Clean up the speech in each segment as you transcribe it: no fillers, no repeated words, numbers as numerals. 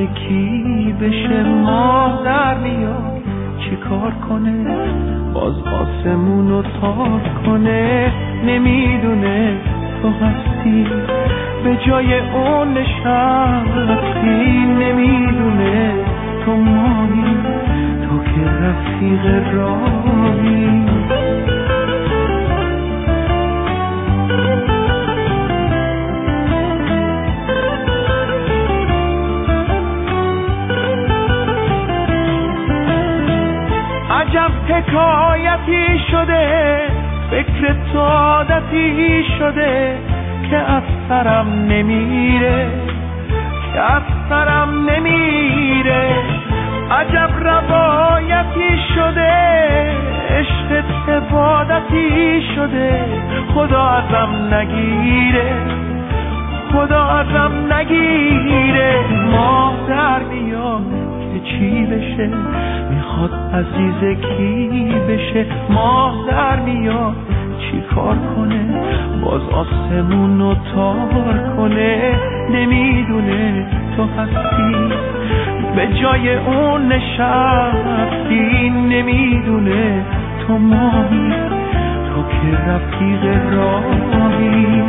کی بشه. ماه در میاد چی کار کنه، باز آسمونو تار کنه. نمیدونه تو هستی به جای اون نشستی. نمیدونه تو ماهی، تو که رفیق راهی. عجب حکایتی شده، فکر تو عادتی شده که از سرم نمیره، که از سرم نمیره. عجب روایتی شده، عشق عبادتی شده. خدا ازم نگیره، خدا ازم نگیره. ماه در میاد که چی بشه، میخواد عزیز کی بشه. ماه در میاد چی کار کنه، باز آسمونو تار کنه. نمیدونه تو هستی به جای اون نشستی. نمیدونه تو ماهی، تو که رفیق راهی.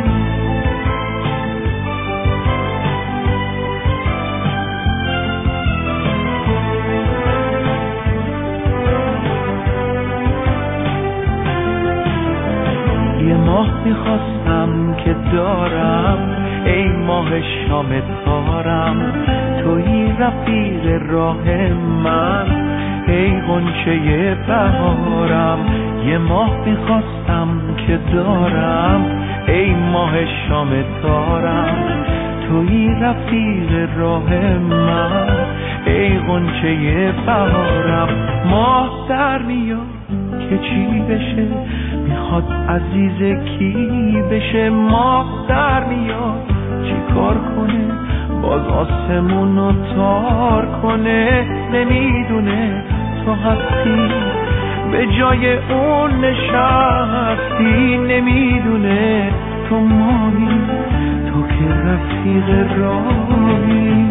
یه ماه میخواستم که دارم، ای ماه شام تارم. توی رفیق راه من، ای غنچه بهارم. یه ماه میخواستم که دارم، ای ماه شام تارم. توی رفیق راه من، ای غنچه بهارم. ماه در میاد که چی بشه، میخواد عزیز کی بشه. ماه در میاد چی کار کنه، باز آسمونو تار کنه. نمیدونه تو هستی به جای اون نشستی. نمیدونه تو ماهی، تو که رفیق راهی.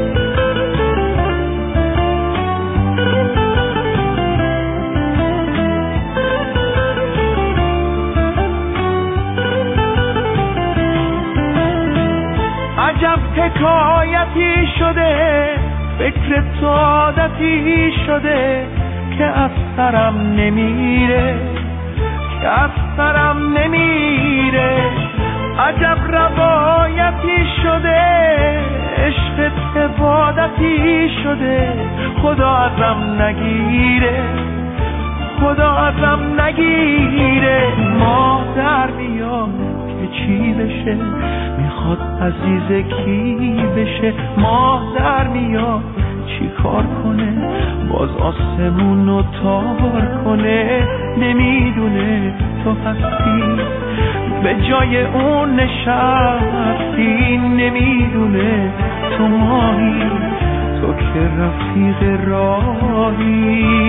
عجب حکایتی شده، فکر تو عادتی شده که از سرم نمیره، که از سرم نمیره. عجب روایتی شده، عشق عبادتی شده. خدا ازم نگیره، خدا ازم نگیره. ماه در میاد که چی بشه، میخواد عزیز کی بشه. ماه در میاد چی کار کنه، باز آسمونو تار کنه. نمیدونه تو هستی به جای اون نشستی. نمیدونه تو ماهی، تو که رفیق راهی.